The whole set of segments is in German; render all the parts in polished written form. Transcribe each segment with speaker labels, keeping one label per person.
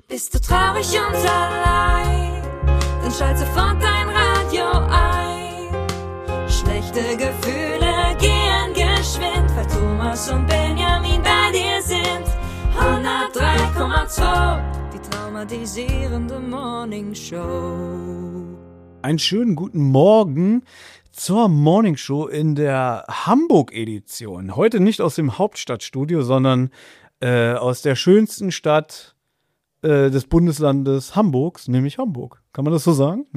Speaker 1: Bist du traurig und allein, dann schalt sofort dein Radio ein. Schlechte Gefühle gehen geschwind, weil Thomas und Benjamin bei dir sind. 103,2, die traumatisierende Morning Show.
Speaker 2: Einen schönen guten Morgen zur Morning Show in der Hamburg-Edition. Heute nicht aus dem Hauptstadtstudio, sondern aus der schönsten Stadt des Bundeslandes Hamburgs, nämlich Hamburg. Kann man das so sagen?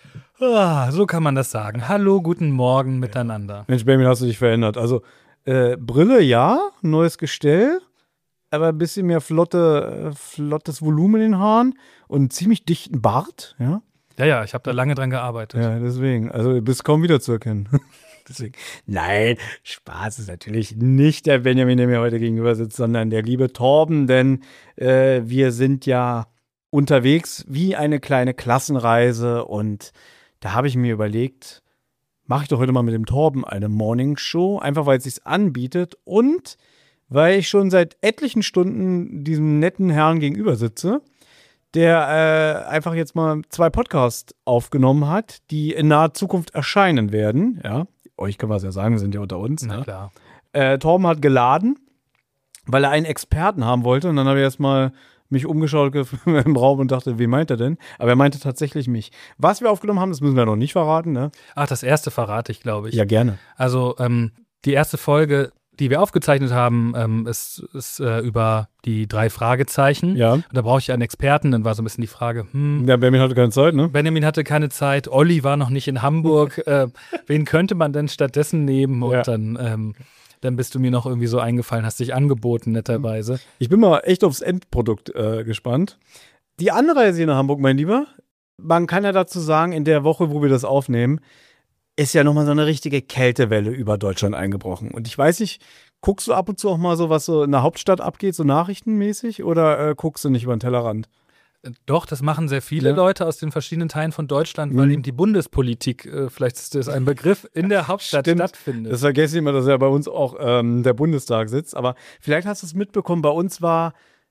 Speaker 3: So kann man das sagen. Hallo, guten Morgen miteinander.
Speaker 2: Mensch, Benjamin, hast du dich verändert. Also Brille, ja, neues Gestell, aber ein bisschen mehr flottes Volumen in den Haaren und einen ziemlich dichten Bart, ja.
Speaker 3: Ja, ich habe da lange dran gearbeitet.
Speaker 2: Ja, deswegen. Also du bist kaum wiederzuerkennen. Deswegen. Nein, Spaß ist natürlich nicht der Benjamin, der mir heute gegenüber sitzt, sondern der liebe Torben, denn wir sind ja unterwegs wie eine kleine Klassenreise und da habe ich mir überlegt, mache ich doch heute mal mit dem Torben eine Morning Show, einfach weil es sich anbietet und weil ich schon seit etlichen Stunden diesem netten Herrn gegenüber sitze, der einfach jetzt mal 2 Podcasts aufgenommen hat, die in naher Zukunft erscheinen werden. Ja, euch können wir es ja sagen, wir sind ja unter uns.
Speaker 3: Na
Speaker 2: ne?
Speaker 3: klar.
Speaker 2: Torben hat geladen, weil er einen Experten haben wollte. Und dann habe ich erstmal mich umgeschaut im Raum und dachte, wen meint er denn? Aber er meinte tatsächlich mich. Was wir aufgenommen haben, das müssen wir noch nicht verraten. Ne?
Speaker 3: Ach, das erste verrate ich, glaube ich.
Speaker 2: Ja, gerne.
Speaker 3: Also die erste Folge, die wir aufgezeichnet haben, ist über die 3 Fragezeichen.
Speaker 2: Ja.
Speaker 3: Und da brauche ich einen Experten. Dann war so ein bisschen die Frage,
Speaker 2: Ja, Benjamin hatte keine Zeit, ne?
Speaker 3: Benjamin hatte keine Zeit, Olli war noch nicht in Hamburg. Wen könnte man denn stattdessen nehmen? Und
Speaker 2: Ja.
Speaker 3: dann bist du mir noch irgendwie so eingefallen, hast dich angeboten, netterweise.
Speaker 2: Ich bin mal echt aufs Endprodukt gespannt. Die Anreise hier nach Hamburg, mein Lieber, man kann ja dazu sagen, in der Woche, wo wir das aufnehmen, ist ja nochmal so eine richtige Kältewelle über Deutschland eingebrochen. Und ich weiß nicht, guckst du ab und zu auch mal so, was so in der Hauptstadt abgeht, so nachrichtenmäßig, oder guckst du nicht über den Tellerrand?
Speaker 3: Doch, das machen sehr viele
Speaker 2: Ja.
Speaker 3: Leute aus den verschiedenen Teilen von Deutschland, weil eben die Bundespolitik, vielleicht ist das ein Begriff, in der Hauptstadt
Speaker 2: Stimmt.
Speaker 3: stattfindet.
Speaker 2: Das vergesse ich immer, dass ja bei uns auch der Bundestag sitzt. Aber vielleicht hast du es mitbekommen, bei uns war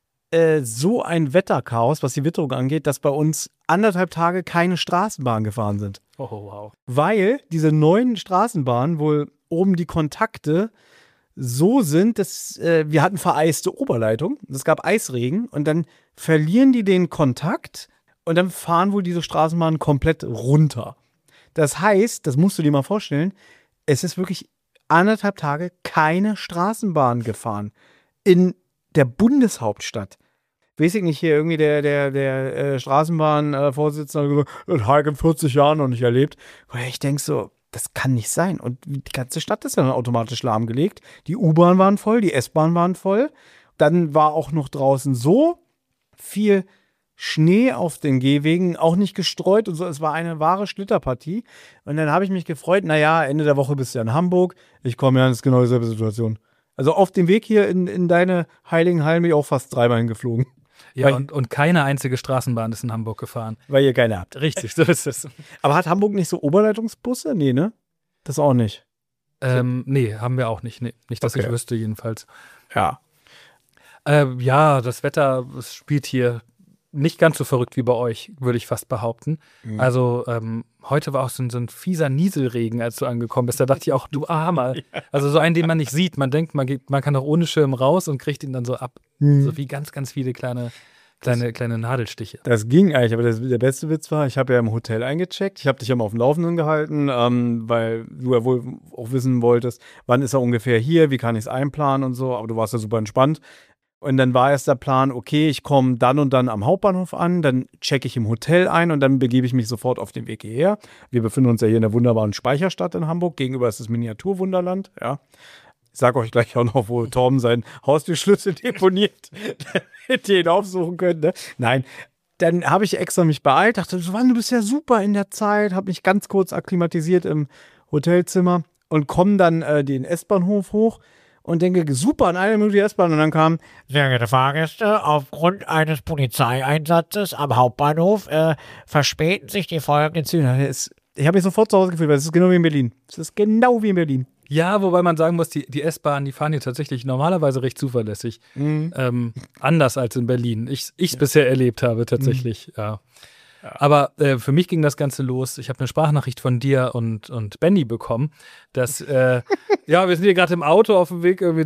Speaker 2: so ein Wetterchaos, was die Witterung angeht, dass bei uns 1,5 Tage keine Straßenbahn gefahren sind.
Speaker 3: Oh, wow.
Speaker 2: Weil diese neuen Straßenbahnen wohl oben die Kontakte so sind, dass wir hatten vereiste Oberleitung. Es gab Eisregen und dann verlieren die den Kontakt und dann fahren wohl diese Straßenbahnen komplett runter. Das heißt, das musst du dir mal vorstellen, es ist wirklich 1,5 Tage keine Straßenbahn gefahren in der Bundeshauptstadt. Weiß ich nicht, hier irgendwie der Straßenbahnvorsitzende hat gesagt, das habe ich in 40 Jahren noch nicht erlebt. Und ich denke so, das kann nicht sein. Und die ganze Stadt ist ja dann automatisch lahmgelegt. Die U-Bahn waren voll, die S-Bahn waren voll. Dann war auch noch draußen so viel Schnee auf den Gehwegen, auch nicht gestreut und so. Es war eine wahre Schlitterpartie. Und dann habe ich mich gefreut, naja, Ende der Woche bist du ja in Hamburg. Ich komme ja, das ist genau dieselbe Situation. Also auf dem Weg hier in deine heiligen Hallen bin ich auch fast 3-mal hingeflogen.
Speaker 3: Ja, und keine einzige Straßenbahn ist in Hamburg gefahren.
Speaker 2: Weil ihr keine habt.
Speaker 3: Richtig, so ist es.
Speaker 2: Aber hat Hamburg nicht so Oberleitungsbusse? Nee, ne? Das auch nicht.
Speaker 3: Nee, haben wir auch nicht. Nee, nicht, dass
Speaker 2: Okay.
Speaker 3: ich wüsste, jedenfalls.
Speaker 2: Ja.
Speaker 3: Ja, das Wetter es spielt hier nicht ganz so verrückt wie bei euch, würde ich fast behaupten.
Speaker 2: Mhm.
Speaker 3: Also heute war auch so ein fieser Nieselregen, als du angekommen bist. Da dachte ich auch, du Armer. Also so einen, den man nicht sieht. Man denkt, man kann auch ohne Schirm raus und kriegt ihn dann so ab. So wie ganz, ganz viele kleine Nadelstiche.
Speaker 2: Das ging eigentlich, aber der beste Witz war, ich habe ja im Hotel eingecheckt. Ich habe dich ja mal auf dem Laufenden gehalten, weil du ja wohl auch wissen wolltest, wann ist er ungefähr hier, wie kann ich es einplanen und so. Aber du warst ja super entspannt. Und dann war erst der Plan, okay, ich komme dann und dann am Hauptbahnhof an, dann checke ich im Hotel ein und dann begebe ich mich sofort auf den Weg hierher. Wir befinden uns ja hier in der wunderbaren Speicherstadt in Hamburg. Gegenüber ist das Miniaturwunderland, ja. Ich sage euch gleich auch noch, wo Torben seinen Haustürschlüssel deponiert, damit ihr ihn aufsuchen könnt. Ne? Nein, dann habe ich extra mich beeilt, dachte, Mann, du bist ja super in der Zeit, habe mich ganz kurz akklimatisiert im Hotelzimmer und komme dann den S-Bahnhof hoch und denke, super, in einer Minute die S-Bahn. Und dann kam,
Speaker 4: Sehr geehrte Fahrgäste, aufgrund eines Polizeieinsatzes am Hauptbahnhof verspäten sich die folgenden Züge.
Speaker 2: ich habe mich sofort zu Hause gefühlt, weil es ist genau wie in Berlin. Es ist genau wie in Berlin.
Speaker 3: Ja, wobei man sagen muss, die S-Bahn, die fahren hier tatsächlich normalerweise recht zuverlässig. Anders als in Berlin. Ich es bisher erlebt habe, tatsächlich, ja. Aber für mich ging das Ganze los. Ich habe eine Sprachnachricht von dir und Benny bekommen, dass, ja, wir sind hier gerade im Auto auf dem Weg irgendwie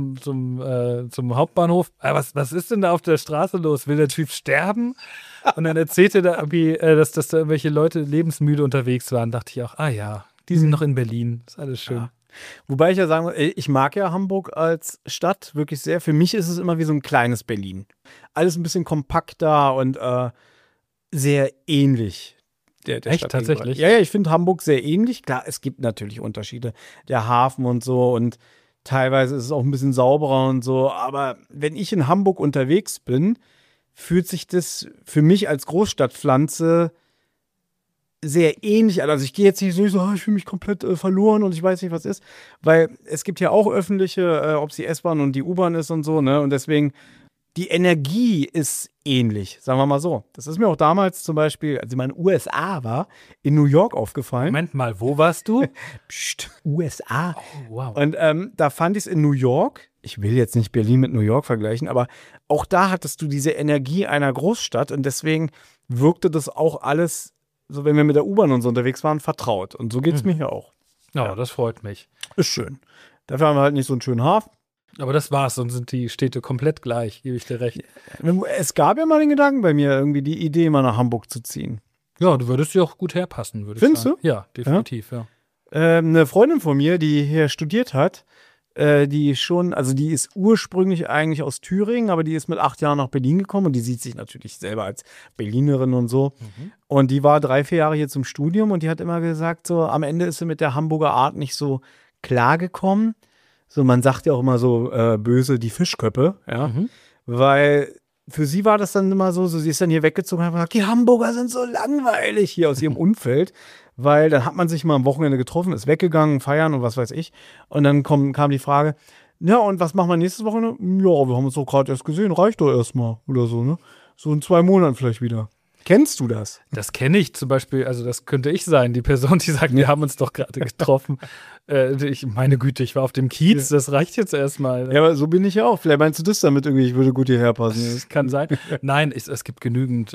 Speaker 3: zum Hauptbahnhof. Was ist denn da auf der Straße los? Will der Typ sterben? Und dann erzählte er irgendwie, dass da irgendwelche Leute lebensmüde unterwegs waren. Dachte ich auch, ja, die sind noch in Berlin. Ist alles schön.
Speaker 2: Ja. Wobei ich ja sagen muss, ich mag ja Hamburg als Stadt wirklich sehr. Für mich ist es immer wie so ein kleines Berlin. Alles ein bisschen kompakter und sehr ähnlich. Der
Speaker 3: Echt,
Speaker 2: Stadt
Speaker 3: tatsächlich?
Speaker 2: gegenüber. Ja, ich finde Hamburg sehr ähnlich. Klar, es gibt natürlich Unterschiede. Der Hafen und so und teilweise ist es auch ein bisschen sauberer und so. Aber wenn ich in Hamburg unterwegs bin, fühlt sich das für mich als Großstadtpflanze sehr ähnlich an. Also ich gehe jetzt nicht so, ich fühle mich komplett verloren und ich weiß nicht, was ist. Weil es gibt ja auch öffentliche, ob es die S-Bahn und die U-Bahn ist und so, ne? Und deswegen, die Energie ist ähnlich, sagen wir mal so. Das ist mir auch damals zum Beispiel, als ich mal in den USA war, in New York aufgefallen.
Speaker 3: Moment mal, wo warst du?
Speaker 2: Psst, USA.
Speaker 3: Oh, wow.
Speaker 2: Und da fand ich es in New York, ich will jetzt nicht Berlin mit New York vergleichen, aber auch da hattest du diese Energie einer Großstadt und deswegen wirkte das auch alles, so wenn wir mit der U-Bahn und so unterwegs waren, vertraut. Und so geht es mir hier auch.
Speaker 3: Ja, das freut mich.
Speaker 2: Ist schön. Dafür haben wir halt nicht so einen schönen Hafen.
Speaker 3: Aber das war's, sonst sind die Städte komplett gleich, gebe ich dir recht.
Speaker 2: Es gab ja mal den Gedanken bei mir, irgendwie die Idee, mal nach Hamburg zu ziehen.
Speaker 3: Ja, du würdest dir auch gut herpassen, würde ich
Speaker 2: Findest
Speaker 3: sagen.
Speaker 2: du?
Speaker 3: Ja, definitiv, ja.
Speaker 2: Eine Freundin von mir, die hier studiert hat, die ist ursprünglich eigentlich aus Thüringen, aber die ist mit 8 Jahren nach Berlin gekommen und die sieht sich natürlich selber als Berlinerin und so. Und die war 3-4 Jahre hier zum Studium und die hat immer gesagt, so am Ende ist sie mit der Hamburger Art nicht so klargekommen. So, man sagt ja auch immer so böse die Fischköppe, ja. Weil für sie war das dann immer so, sie ist dann hier weggezogen und hat gesagt, die Hamburger sind so langweilig hier aus ihrem Umfeld. Weil dann hat man sich mal am Wochenende getroffen, ist weggegangen, feiern und was weiß ich. Und dann kam die Frage, ja, und was machen wir nächstes Wochenende? Ja, wir haben uns doch gerade erst gesehen, reicht doch erstmal oder so, ne? So in 2 Monaten vielleicht wieder. Kennst du das?
Speaker 3: Das kenne ich zum Beispiel, also das könnte ich sein, die Person, die sagt, wir haben uns doch gerade getroffen. Meine Güte, ich war auf dem Kiez, das reicht jetzt erstmal.
Speaker 2: Ja, aber so bin ich ja auch. Vielleicht meinst du das damit irgendwie, ich würde gut hierher passen.
Speaker 3: Das kann sein. Nein, es gibt genügend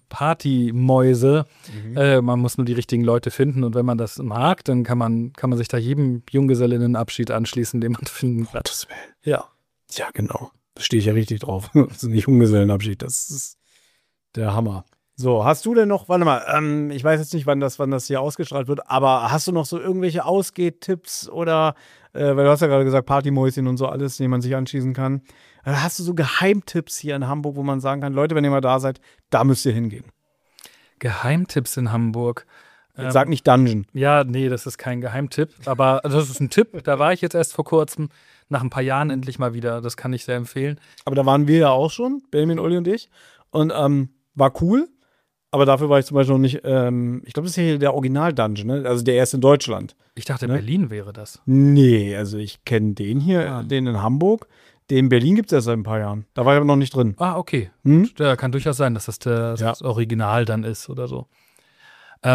Speaker 3: Partymäuse. Man muss nur die richtigen Leute finden und wenn man das mag, dann kann man sich da jedem Junggesellinnenabschied anschließen, den man finden kann.
Speaker 2: Gottes Willen. Ja. Ja, genau. Da stehe ich ja richtig drauf. Das ist nicht Junggesellenabschied, das ist der Hammer. So, hast du denn noch, warte mal, ich weiß jetzt nicht, wann das hier ausgestrahlt wird, aber hast du noch so irgendwelche Ausgehtipps oder, weil du hast ja gerade gesagt, Partymäuschen und so alles, denen man sich anschließen kann. Hast du so Geheimtipps hier in Hamburg, wo man sagen kann, Leute, wenn ihr mal da seid, da müsst ihr hingehen?
Speaker 3: Geheimtipps in Hamburg.
Speaker 2: Sag nicht Dungeon.
Speaker 3: Ja, nee, das ist kein Geheimtipp, aber das ist ein Tipp, da war ich jetzt erst vor kurzem, nach ein paar Jahren endlich mal wieder, das kann ich sehr empfehlen.
Speaker 2: Aber da waren wir ja auch schon, Benjamin, Uli und ich, und war cool. Aber dafür war ich zum Beispiel noch nicht, ich glaube, das ist hier der Original-Dungeon, ne? Also der erste in Deutschland.
Speaker 3: Ich dachte,
Speaker 2: Ne?
Speaker 3: Berlin wäre das.
Speaker 2: Nee, also ich kenne den hier, den in Hamburg. Den in Berlin gibt es erst seit ein paar Jahren. Da war ich aber noch nicht drin.
Speaker 3: Ah, okay.
Speaker 2: Hm?
Speaker 3: Da kann durchaus sein, dass das das Original dann ist oder so. Ja,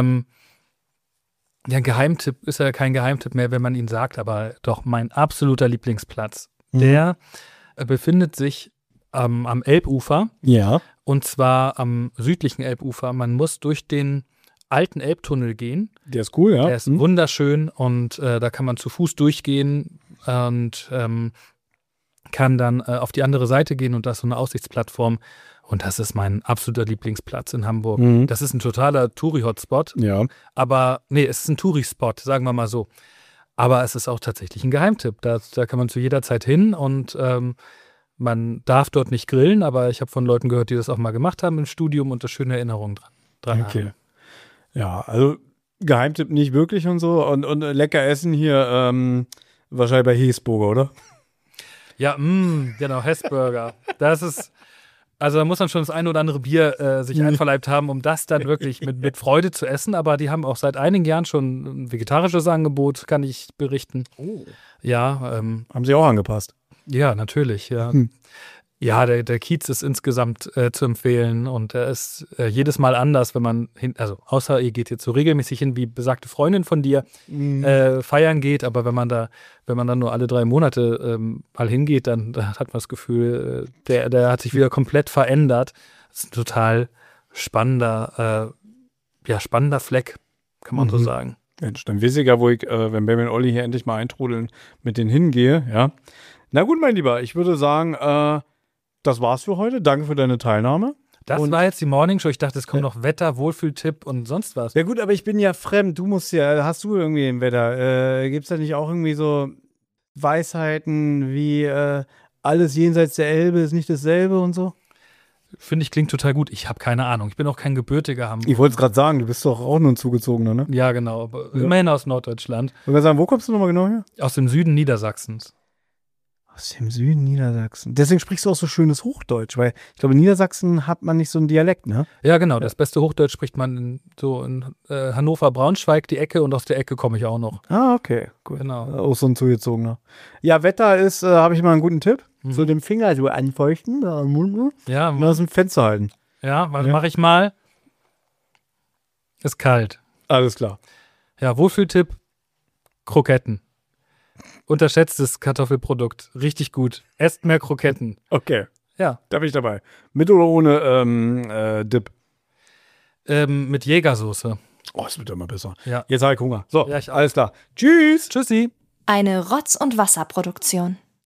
Speaker 3: Geheimtipp ist ja kein Geheimtipp mehr, wenn man ihn sagt, aber doch mein absoluter Lieblingsplatz. Der befindet sich am Elbufer.
Speaker 2: Ja.
Speaker 3: Und zwar am südlichen Elbufer. Man muss durch den alten Elbtunnel gehen.
Speaker 2: Der ist cool, ja.
Speaker 3: Der ist wunderschön und da kann man zu Fuß durchgehen und kann dann auf die andere Seite gehen und da ist so eine Aussichtsplattform. Und das ist mein absoluter Lieblingsplatz in Hamburg. Das ist ein totaler Touri-Hotspot. Ja. Aber, nee, es ist ein Touri-Spot, sagen wir mal so. Aber es ist auch tatsächlich ein Geheimtipp. Da kann man zu jeder Zeit hin und man darf dort nicht grillen, aber ich habe von Leuten gehört, die das auch mal gemacht haben im Studium und da schöne Erinnerungen dran haben.
Speaker 2: Ja, also Geheimtipp nicht wirklich und so. Und lecker essen hier wahrscheinlich bei Hesburger, oder?
Speaker 3: Ja, genau, Hessburger. Das ist, also da muss man schon das ein oder andere Bier sich einverleibt haben, um das dann wirklich mit Freude zu essen. Aber die haben auch seit einigen Jahren schon ein vegetarisches Angebot, kann ich berichten. Oh. Ja.
Speaker 2: Haben sie auch angepasst?
Speaker 3: Ja, natürlich, ja. Ja, der Kiez ist insgesamt zu empfehlen und er ist jedes Mal anders, wenn man also außer ihr geht jetzt so regelmäßig hin, wie besagte Freundin von dir feiern geht, aber wenn man dann nur alle 3 Monate mal hingeht, dann hat man das Gefühl, der hat sich wieder komplett verändert. Das ist ein total spannender Fleck, kann man so sagen.
Speaker 2: Mensch, dann weiß ich ja, wo ich, wenn Benny und Olli hier endlich mal eintrudeln, mit denen hingehe, ja. Na gut, mein Lieber, ich würde sagen, das war's für heute. Danke für deine Teilnahme.
Speaker 3: Das war jetzt die Morning Show. Ich dachte, es kommt noch Wetter, Wohlfühltipp und sonst was.
Speaker 2: Ja gut, aber ich bin ja fremd. Hast du irgendwie im Wetter? Gibt's da nicht auch irgendwie so Weisheiten wie alles jenseits der Elbe ist nicht dasselbe und so?
Speaker 3: Finde ich, klingt total gut. Ich habe keine Ahnung. Ich bin auch kein gebürtiger Hamburger.
Speaker 2: Ich wollte es gerade sagen, du bist doch auch nur ein Zugezogener, ne?
Speaker 3: Ja, genau. Aber immerhin aus Norddeutschland.
Speaker 2: Ich wollte sagen, wo kommst du nochmal genau her?
Speaker 3: Aus dem Süden Niedersachsens.
Speaker 2: Aus dem Süden Niedersachsen. Deswegen sprichst du auch so schönes Hochdeutsch, weil ich glaube, in Niedersachsen hat man nicht so einen Dialekt, ne?
Speaker 3: Ja, genau. Das beste Hochdeutsch spricht man in Hannover, Braunschweig, die Ecke, und aus der Ecke komme ich auch noch.
Speaker 2: Ah, okay, cool.
Speaker 3: Genau.
Speaker 2: Auch so ein Zugezogener. Ja, Wetter ist, habe ich mal einen guten Tipp. So den Finger so anfeuchten, da am Mund,
Speaker 3: Ja,
Speaker 2: und aus dem Fenster halten.
Speaker 3: ja, was mache ich mal? Ist kalt.
Speaker 2: Alles klar.
Speaker 3: Ja, Wohlfühltipp: Kroketten. Unterschätztes Kartoffelprodukt. Richtig gut. Esst mehr Kroketten.
Speaker 2: Okay,
Speaker 3: Ja.
Speaker 2: da bin ich dabei. Mit oder ohne Dip?
Speaker 3: Mit Jägersoße.
Speaker 2: Oh, es wird immer besser.
Speaker 3: Ja.
Speaker 2: Jetzt habe ich Hunger. So,
Speaker 3: Ja, ich auch.
Speaker 2: alles klar. Tschüss.
Speaker 3: Tschüssi.
Speaker 1: Eine Rotz- und Wasserproduktion.